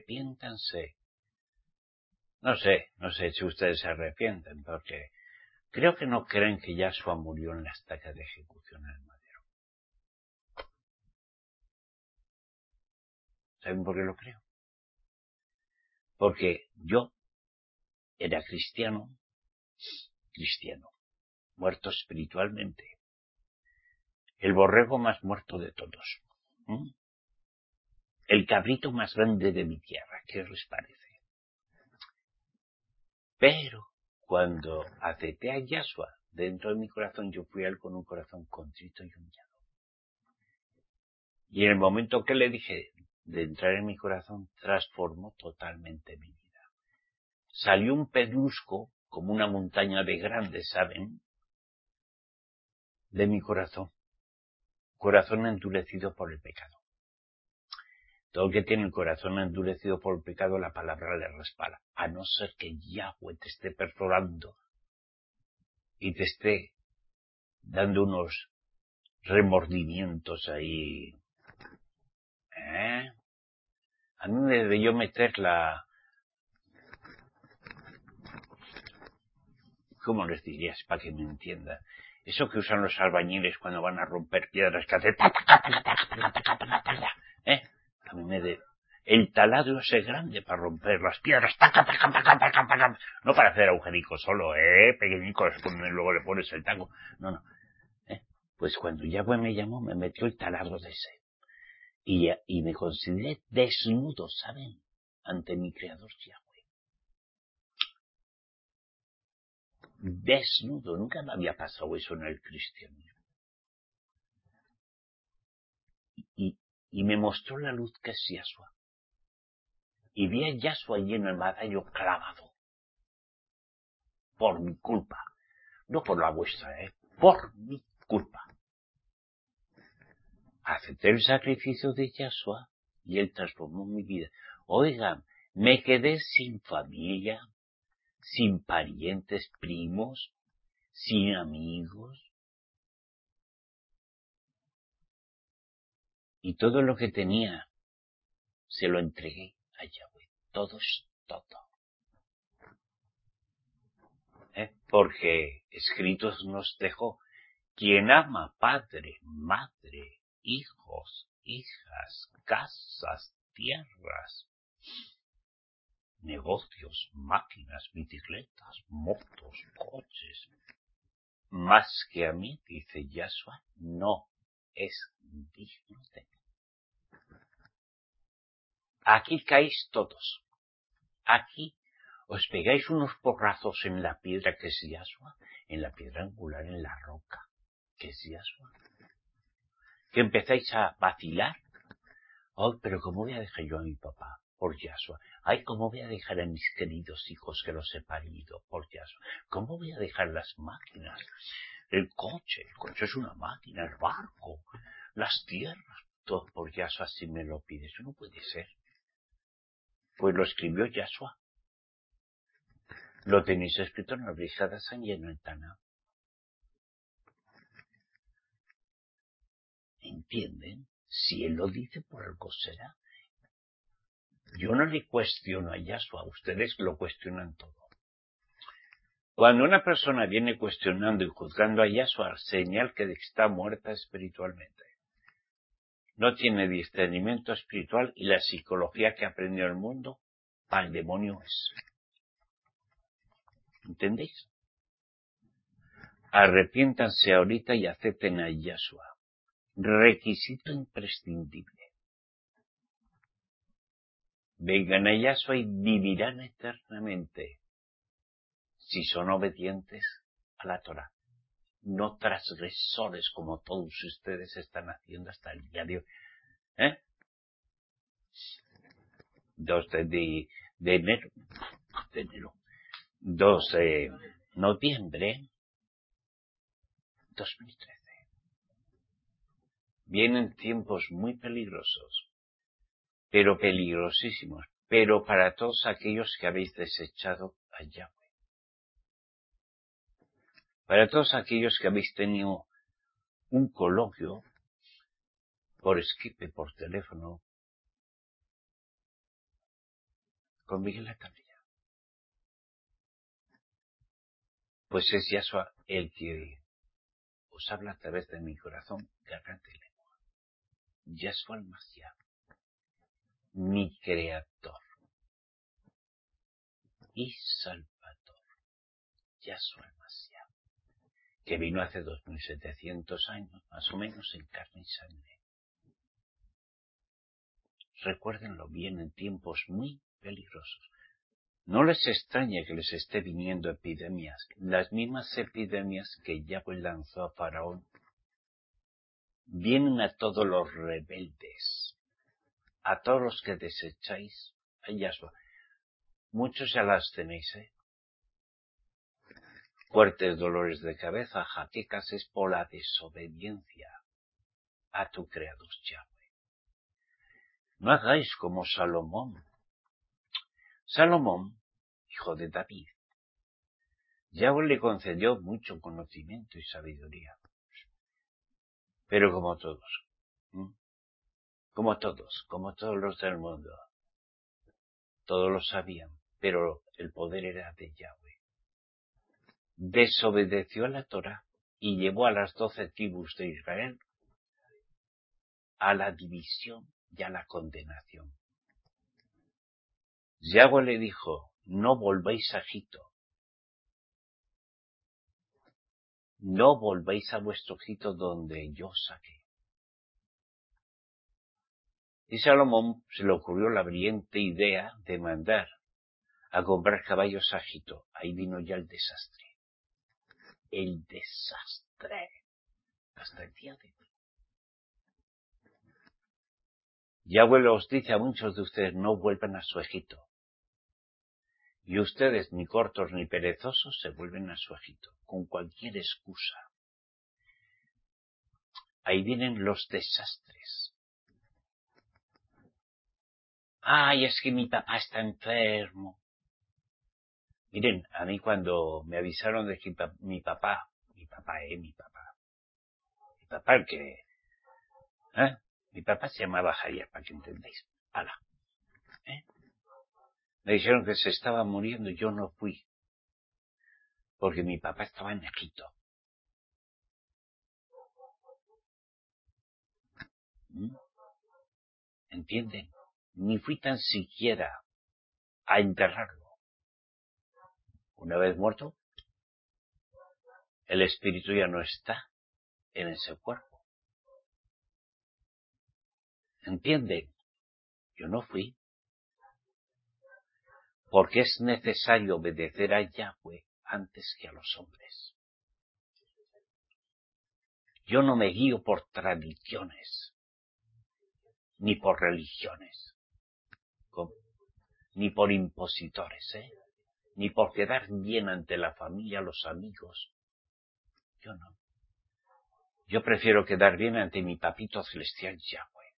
Arrepiéntanse. No sé si ustedes se arrepienten, porque Creo que no creen que Yahshua murió en la estaca de ejecución en el madero. ¿Saben por qué lo creo? Porque yo era cristiano, muerto espiritualmente. El borrego más muerto de todos. El cabrito más grande de mi tierra. ¿Qué os les parece? Pero cuando acepté a Yahshua dentro de mi corazón, yo fui a él con un corazón contrito y humillado. Y en el momento que le dije de entrar en mi corazón, transformó totalmente mi vida. Salió un pedrusco, como una montaña de grande, ¿saben?, de mi corazón. Corazón endurecido por el pecado. Todo el que tiene el corazón endurecido por el pecado, la palabra le resbala. A no ser que Yahweh te esté perforando y te esté dando unos remordimientos ahí. A mí me debió meter la... ¿Cómo les dirías para que me entiendan? Eso que usan los albañiles cuando van a romper piedras, que hacen... A mí me de... El taladro ese grande para romper las piedras. No para hacer agujericos solo, pequeñicos, luego le pones el taco. No. Pues cuando Yahweh me llamó, me metió el taladro de ese. Y me consideré desnudo, ¿saben?, ante mi creador Yahweh. Desnudo, nunca me había pasado eso en el cristianismo. Y me mostró la luz que es Yahshua. Y vi a Yahshua allí en el madero clavado. Por mi culpa. No por la vuestra, por mi culpa. Acepté el sacrificio de Yahshua y él transformó mi vida. Oigan, me quedé sin familia, sin parientes, primos, sin amigos. Y todo lo que tenía se lo entregué a Yahweh. Todo es todo. Porque escritos nos dejó: quien ama padre, madre, hijos, hijas, casas, tierras, negocios, máquinas, bicicletas, motos, coches, más que a mí, dice Yahshua, no es digno de mí. Aquí caéis todos. Aquí os pegáis unos porrazos en la piedra que es Yahshua, en la piedra angular, en la roca que es Yahshua. Que empezáis a vacilar. Oh, pero ¿cómo voy a dejar yo a mi papá por Yahshua? Ay, ¿cómo voy a dejar a mis queridos hijos que los he parido por Yahshua? ¿Cómo voy a dejar las máquinas? El coche es una máquina, el barco, las tierras, todo por Yahshua si me lo pides. Eso no puede ser. Pues lo escribió Yahshua. Lo tenéis escrito en la Brisa de San y en el Taná. ¿Entienden? Si él lo dice, por algo será. Yo no le cuestiono a Yahshua, ustedes lo cuestionan todo. Cuando una persona viene cuestionando y juzgando a Yahshua, señal que está muerta espiritualmente. No tiene discernimiento espiritual y la psicología que aprendió el mundo, para el demonio es. ¿Entendéis? Arrepiéntanse ahorita y acepten a Yahshua. Requisito imprescindible. Vengan a Yahshua y vivirán eternamente si son obedientes a la Torah. No transgresores como todos ustedes están haciendo hasta el día de hoy. 2 de enero. 2 de noviembre 2013. Vienen tiempos muy peligrosos, pero peligrosísimos, pero para todos aquellos que habéis desechado a Yahweh. Para todos aquellos que habéis tenido un coloquio por Skype, por teléfono, con Miguel Atalaya. pues es Yahshua el que os habla a través de mi corazón, garganta y lengua. Yahshua el Mashiach, mi creador y salvador. Yahshua el Mashiach, que vino hace 2700 años, más o menos, en carne y sangre. Recuérdenlo bien, en tiempos muy peligrosos. No les extrañe que les esté viniendo epidemias, las mismas epidemias que Yahweh lanzó a Faraón. Vienen a todos los rebeldes, a todos los que desecháis a Yahshua. Muchos ya las tenéis, Fuertes dolores de cabeza, jaquecas, es por la desobediencia a tu creador Yahweh. No hagáis como Salomón. Salomón, hijo de David, Yahweh le concedió mucho conocimiento y sabiduría. Pero como todos, como todos los del mundo, todos lo sabían, pero el poder era de Yahweh. Desobedeció a la Torá y llevó a las 12 tribus de Israel a la división y a la condenación. Yahweh le dijo, no volvéis a Egipto. No volvéis a vuestro Egipto donde yo os saqué. Y Salomón se le ocurrió la brillante idea de mandar a comprar caballos a Egipto. Ahí vino ya el desastre. El desastre. Hasta el día de hoy. Yahweh os dice a muchos de ustedes, no vuelvan a su Egipto. Y ustedes, ni cortos ni perezosos, se vuelven a su Egipto, con cualquier excusa. Ahí vienen los desastres. Ay, es que mi papá está enfermo. Miren, a mí cuando me avisaron de que mi papá, el que, mi papá se llamaba Javier, para que entendáis. Me dijeron que se estaba muriendo y yo no fui. Porque mi papá estaba en Egipto. ¿Entienden? Ni fui tan siquiera a enterrarlo. Una vez muerto, el espíritu ya no está en ese cuerpo. ¿Entienden? Yo no fui. Porque es necesario obedecer a Yahweh antes que a los hombres. Yo no me guío por tradiciones, ni por religiones, ni por impositores, ni por quedar bien ante la familia, los amigos. Yo no. Yo prefiero quedar bien ante mi papito celestial Yahweh.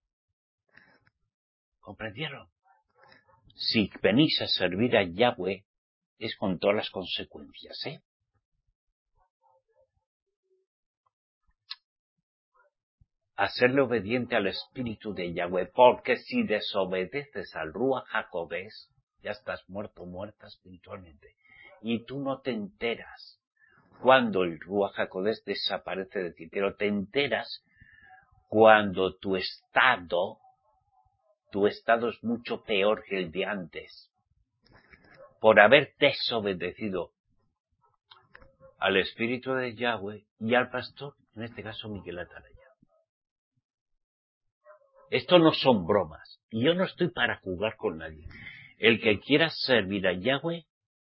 ¿Comprendieron? Si venís a servir a Yahweh, es con todas las consecuencias, A serle obediente al espíritu de Yahweh, porque si desobedeces al Ruach HaKodesh, ya estás muerto, muerta espiritualmente. Y tú no te enteras cuando el Ruach HaKodesh desaparece de ti, pero te enteras cuando tu estado es mucho peor que el de antes, por haber desobedecido al espíritu de Yahweh y al pastor, en este caso Miguel Atalaya. Esto no son bromas, y yo no estoy para jugar con nadie. El que quiera servir a Yahweh,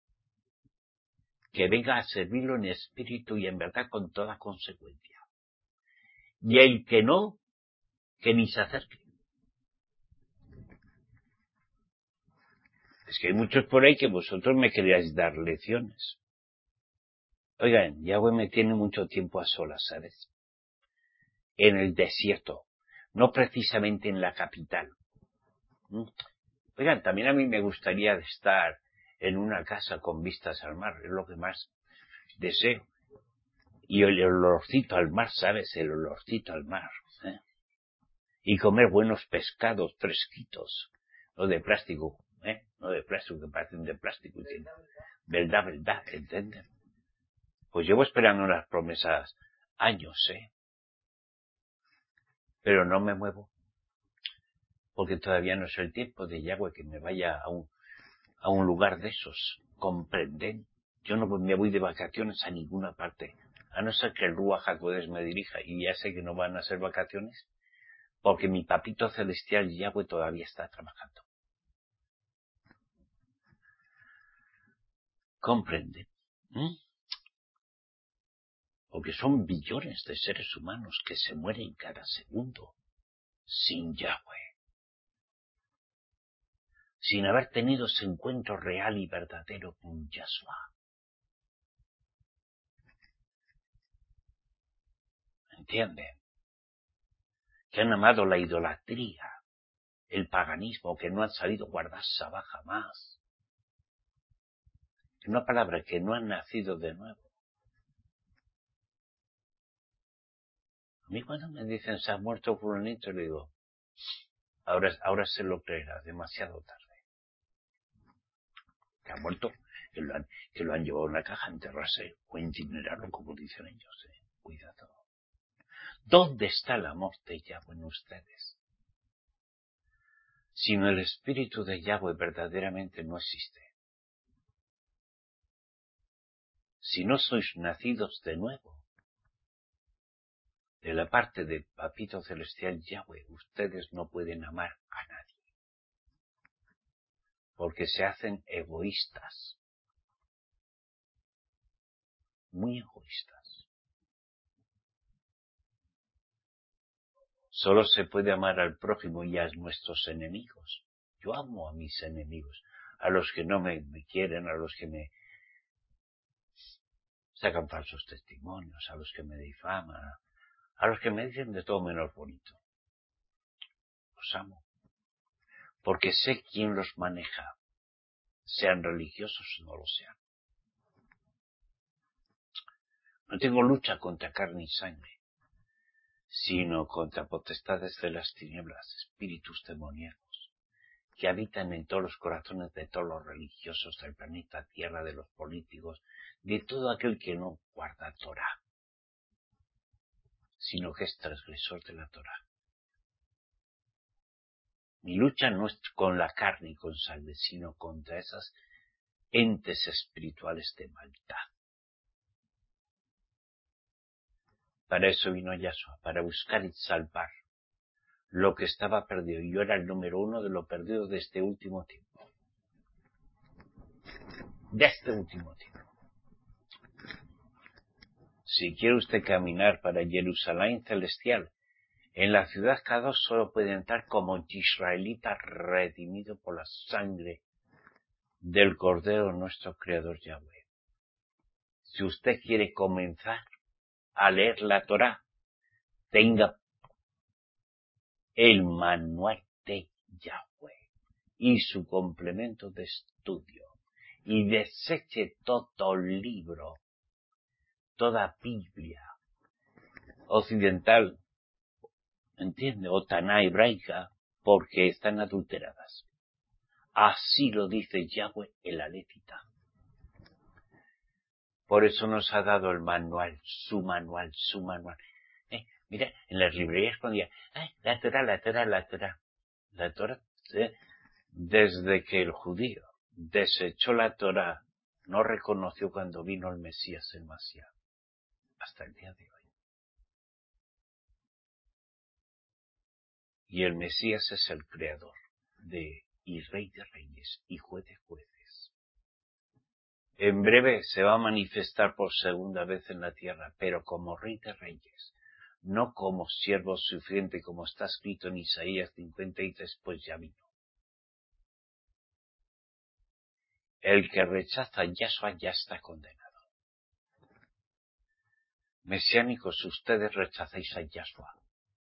que venga a servirlo en espíritu y en verdad con toda consecuencia. Y el que no, que ni se acerque. Es que hay muchos por ahí que vosotros me queríais dar lecciones. Oigan, Yahweh me tiene mucho tiempo a solas, ¿sabes? En el desierto, no precisamente en la capital. Oigan, también a mí me gustaría estar en una casa con vistas al mar, es lo que más deseo. Y el olorcito al mar, ¿sabes? El olorcito al mar. Y comer buenos pescados fresquitos, no de plástico, no de plástico, que parecen de plástico. Verdad, ¿entienden? Pues llevo esperando unas promesas años, pero no me muevo. Porque todavía no es el tiempo de Yahweh que me vaya a un lugar de esos. ¿Comprenden? Yo no me voy de vacaciones a ninguna parte. A no ser que el Ruach HaKodesh me dirija. Y ya sé que no van a ser vacaciones. Porque mi papito celestial Yahweh todavía está trabajando. ¿Comprenden? Porque son billones de seres humanos que se mueren cada segundo sin Yahweh. Sin haber tenido ese encuentro real y verdadero con Yahshua. ¿Entienden? Que han amado la idolatría, el paganismo, que no han sabido guardar Sabá jamás. En una palabra, que no han nacido de nuevo. A mí cuando me dicen se ha muerto fulanito, le digo, ahora se lo creerá, demasiado tarde. Que ha muerto, que lo han llevado a una caja a enterrarse o incinerarlo, como dicen ellos. Cuidado. ¿Dónde está el amor de Yahweh en ustedes? Sino el espíritu de Yahweh verdaderamente no existe. Si no sois nacidos de nuevo, de la parte del Papito Celestial Yahweh, ustedes no pueden amar a nadie. Porque se hacen egoístas. Muy egoístas. Solo se puede amar al prójimo y a nuestros enemigos. Yo amo a mis enemigos, a los que no me quieren, a los que me sacan falsos testimonios, a los que me difaman, a los que me dicen de todo menos bonito. Los amo. Porque sé quién los maneja, sean religiosos o no lo sean. No tengo lucha contra carne y sangre, sino contra potestades de las tinieblas, espíritus demoníacos, que habitan en todos los corazones de todos los religiosos del planeta Tierra, de los políticos, de todo aquel que no guarda Torah, sino que es transgresor de la Torah. Mi lucha no es con la carne y con sangre, sino contra esas entes espirituales de maldad. Para eso vino Yahshua, para buscar y salvar lo que estaba perdido. Y yo era el número 1 de lo perdido de este último tiempo. De este último tiempo. Si quiere usted caminar para Jerusalén celestial, en la ciudad Kadosh solo puede entrar como israelita redimido por la sangre del Cordero nuestro Creador Yahweh. Si usted quiere comenzar a leer la Torá, tenga el manual de Yahweh y su complemento de estudio y deseche todo libro, toda Biblia occidental, ¿entiende? O Taná hebraica, porque están adulteradas. Así lo dice Yahweh el Alepita. Por eso nos ha dado el manual, su manual, su manual. Mira, en las librerías cuando ya, la Torah. La Torah, desde que el judío desechó la Torah, no reconoció cuando vino el Mesías, el Mashiach, hasta el día de hoy. Y el Mesías es el creador y Rey de Reyes y Juez de Jueces. En breve se va a manifestar por segunda vez en la tierra, pero como Rey de Reyes, no como siervo sufriente, como está escrito en Isaías 53, pues ya vino. El que rechaza a Yahshua ya está condenado. Mesiánicos, ustedes rechazáis a Yahshua.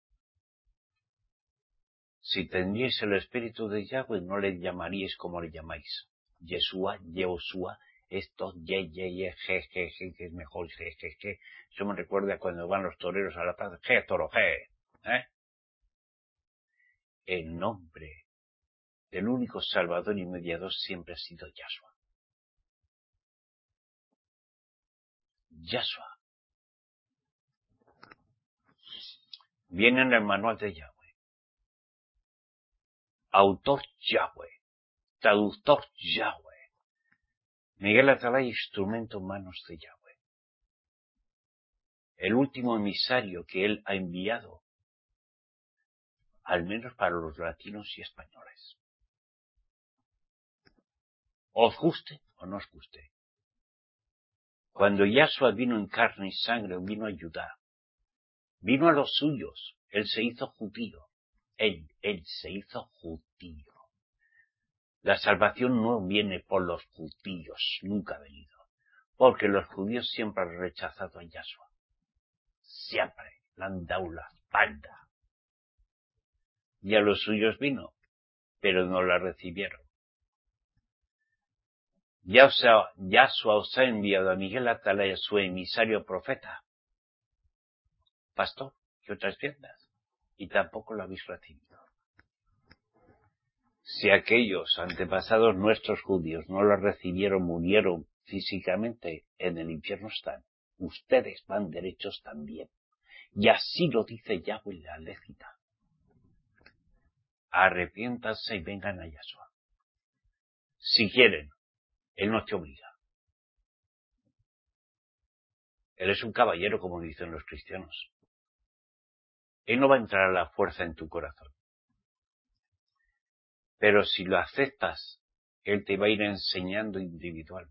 Si tendríais el espíritu de Yahweh, no le llamaríais como le llamáis. Yeshua, Yehoshua, esto, je, que es mejor, je. Eso me recuerda cuando van los toreros a la plaza, toro, El nombre del único Salvador y Mediador siempre ha sido Yahshua. Yahshua. Viene en el manual de Yahweh. Autor Yahweh. Traductor Yahweh. Miguel Atalaya, instrumento en manos de Yahweh. El último emisario que él ha enviado, al menos para los latinos y españoles. Os guste o no os guste. Cuando Yahshua vino en carne y sangre, vino a ayudar. Vino a los suyos. Él se hizo judío. Él se hizo judío. La salvación no viene por los judíos, nunca ha venido. Porque los judíos siempre han rechazado a Yahshua. Siempre le han dado la espalda. Y a los suyos vino, pero no la recibieron. Yahshua os ha enviado a Miguel Atalaya, su emisario profeta, pastor y otras tiendas, y tampoco lo habéis recibido. Si aquellos antepasados nuestros judíos no lo recibieron, murieron físicamente, en el infierno están. Ustedes van derechos también. Y así lo dice Yahweh en la Lécita. Arrepiéntanse y vengan a Yahshua. Si quieren, él no te obliga. Él es un caballero, como dicen los cristianos. Él no va a entrar a la fuerza en tu corazón. Pero si lo aceptas, él te va a ir enseñando individualmente.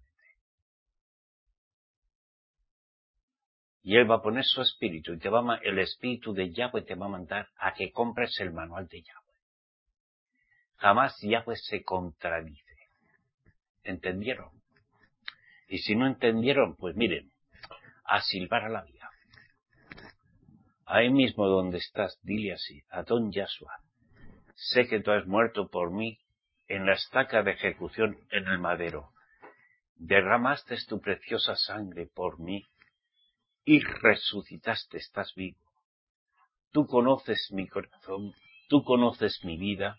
Y él va a poner su espíritu y el espíritu de Yahweh te va a mandar a que compres el manual de Yahweh. Jamás Yahweh se contradice. ¿Entendieron? Y si no entendieron, pues miren, a silbar a la vía. Ahí mismo donde estás, dile así, Adón Yahshua, sé que tú has muerto por mí en la estaca de ejecución en el madero. Derramaste tu preciosa sangre por mí y resucitaste, estás vivo. Tú conoces mi corazón, tú conoces mi vida,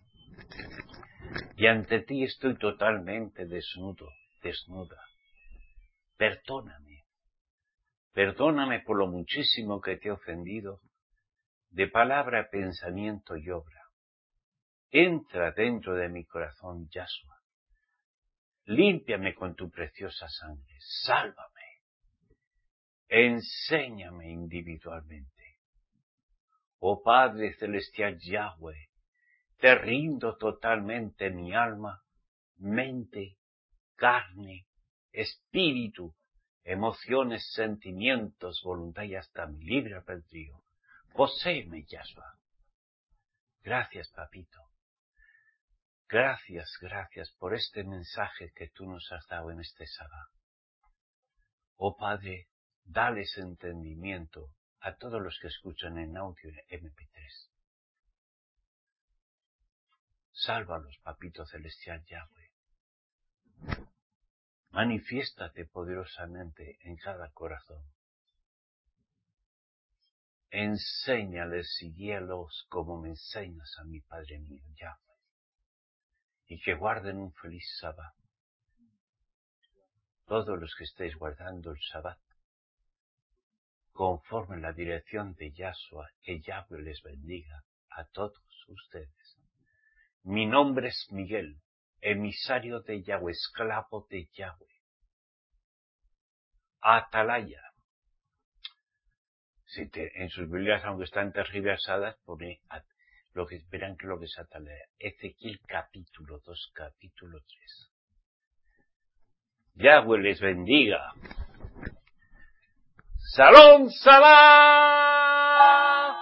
y ante ti estoy totalmente desnuda. Perdóname por lo muchísimo que te he ofendido, de palabra, pensamiento y obra. Entra dentro de mi corazón, Yahshua. Límpiame con tu preciosa sangre, sálvame. Enséñame individualmente. Oh Padre Celestial Yahweh, te rindo totalmente mi alma, mente, carne, espíritu, emociones, sentimientos, voluntad y hasta mi libre albedrío. Poséeme, Yahshua. Gracias, papito. Gracias por este mensaje que tú nos has dado en este sábado. Oh Padre, dales entendimiento a todos los que escuchan en audio MP3. Sálvalos, papito celestial Yahweh. Manifiéstate poderosamente en cada corazón. Enséñales y guíalos como me enseñas a mi Padre mío, Yahweh. Y que guarden un feliz sábado. Todos los que estéis guardando el sábado, conforme la dirección de Yahshua, que Yahweh les bendiga a todos ustedes. Mi nombre es Miguel, emisario de Yahweh, esclavo de Yahweh. Atalaya. En sus Biblias, aunque están tergiversadas, pone verán que lo que es Atalaya. Ezequiel capítulo 2, capítulo 3. Yahweh les bendiga. ¡Salón Salah!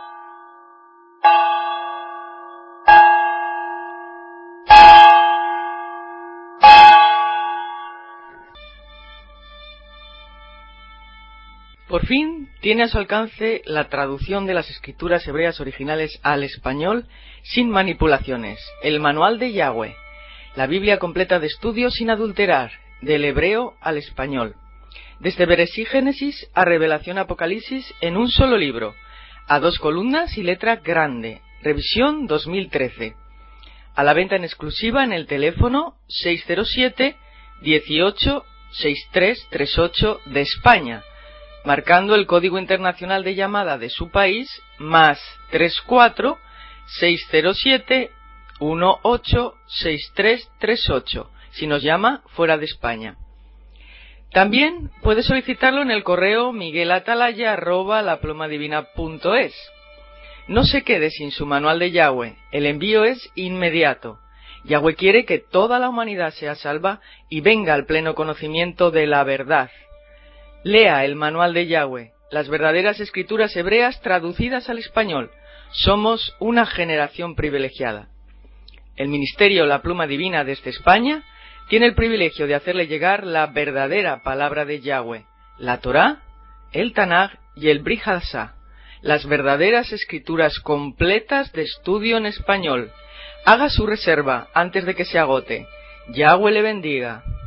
Por fin tiene a su alcance la traducción de las escrituras hebreas originales al español sin manipulaciones, el Manual de Yahweh, la Biblia completa de estudio sin adulterar, del hebreo al español, desde Bereshit Génesis a Revelación Apocalipsis en un solo libro, a 2 columnas y letra grande, revisión 2013, a la venta en exclusiva en el teléfono 607 18 6338 de España, marcando el código internacional de llamada de su país más 34 607 186338 si nos llama fuera de España. También puede solicitarlo en el correo miguelatalaya@laplomadivina.es. No se quede sin su manual de Yahweh, el envío es inmediato. Yahweh quiere que toda la humanidad sea salva y venga al pleno conocimiento de la verdad. Lea el manual de Yahweh, las verdaderas escrituras hebreas traducidas al español. Somos una generación privilegiada. El Ministerio La Pluma Divina desde España tiene el privilegio de hacerle llegar la verdadera palabra de Yahweh, la Torá, el Tanaj y el Brit Hadashah, las verdaderas escrituras completas de estudio en español. Haga su reserva antes de que se agote. Yahweh le bendiga.